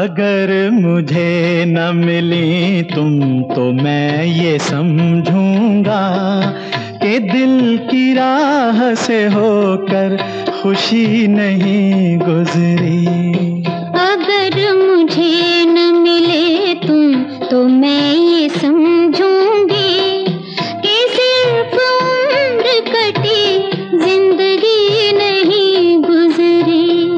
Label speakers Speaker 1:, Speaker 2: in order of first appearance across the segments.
Speaker 1: अगर मुझे न मिली तुम तो मैं ये समझूंगा कि दिल की राह से होकर खुशी नहीं गुजरी।
Speaker 2: अगर मुझे न मिले तुम तो मैं ये समझूंगी कि सिर्फ उम्र कटी जिंदगी नहीं गुजरी।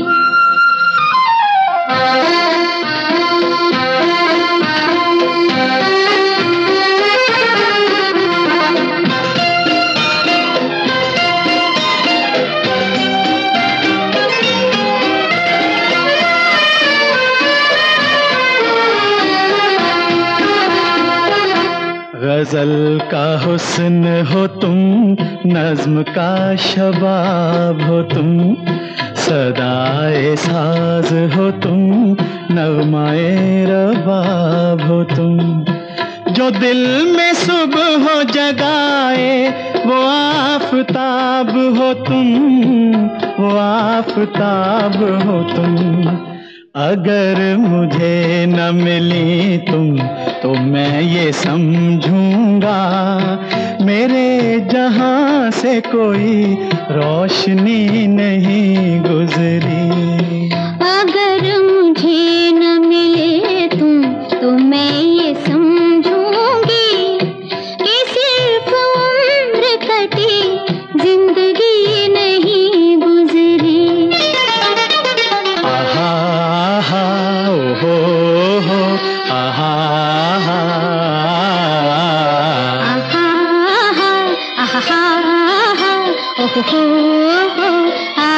Speaker 1: गजल का हुस्न हो तुम, नज्म का शबाब हो तुम, सदाए साज हो तुम, नगमाए रबाब हो तुम। जो दिल में सुबह हो जगाए वो आफताब हो तुम, वो आफताब हो तुम। अगर मुझे न मिली तुम तो मैं ये समझूंगा मेरे जहां से कोई रोशनी नहीं गुजरी।
Speaker 2: अगर मुझे न मिले तुम तो मैं ये समझूंगी कि सिर्फ उम्र कटी जिंदगी नहीं गुजरी।
Speaker 1: आहा आहा ओहो हो आहा आहा
Speaker 2: आहा आहा ओहो हो आ।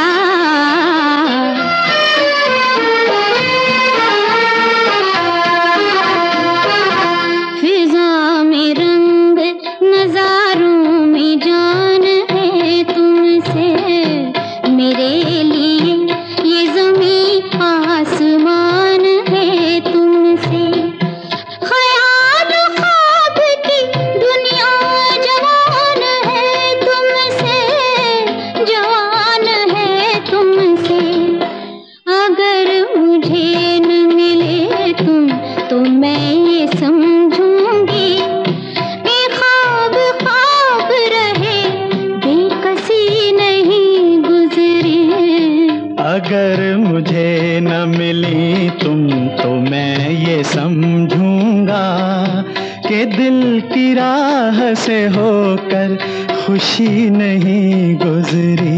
Speaker 2: फिजा में रंग नजारों में जान है तुमसे, मेरे लिए ये ज़मीं आसमान है तुमसे। ख्याल ख्वाब की दुनिया जवान है तुमसे, जवान है तुमसे। अगर मुझे न मिले तुम तो मैं ये समझूंगी कि ख्वाब ख्वाब रहे बेकसी नहीं गुजरी।
Speaker 1: अगर मुझे न मिली तुम तो मैं ये समझूंगा कि दिल की राह से होकर खुशी नहीं गुजरी।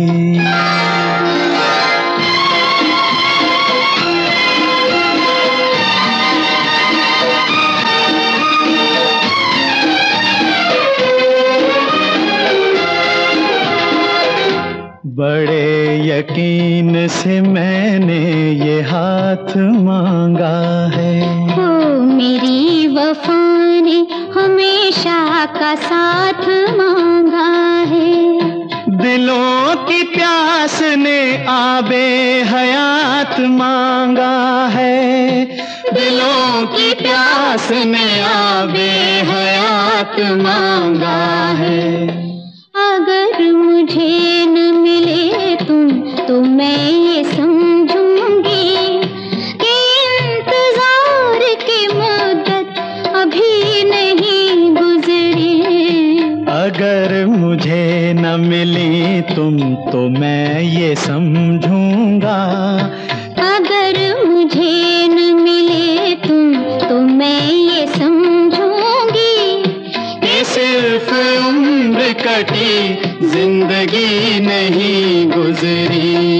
Speaker 1: बड़े यकीन से मैंने ये हाथ मांगा है,
Speaker 2: हो मेरी वफा ने हमेशा का साथ मांगा है।
Speaker 1: दिलों की प्यास ने आबे हयात मांगा है, दिलों की प्यास ने आबे हयात मांगा है।
Speaker 2: अगर मुझे न मिले तुम तो मैं ये समझूंगी कि इंतजार की मुद्दत अभी नहीं गुजरी।
Speaker 1: अगर मुझे न मिली तुम तो मैं ये समझूंगा,
Speaker 2: अगर मुझे न मिले तुम तो मैं ये समझूंगी
Speaker 1: कि सिर्फ उम्र कटी जिंदगी नहीं गुजरी।